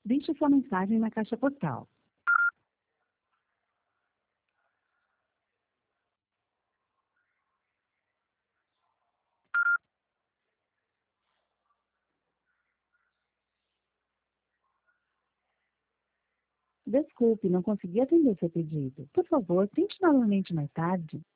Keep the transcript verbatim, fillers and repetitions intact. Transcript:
Deixe sua mensagem na caixa postal. Desculpe, não consegui atender seu pedido. Por favor, tente novamente mais tarde.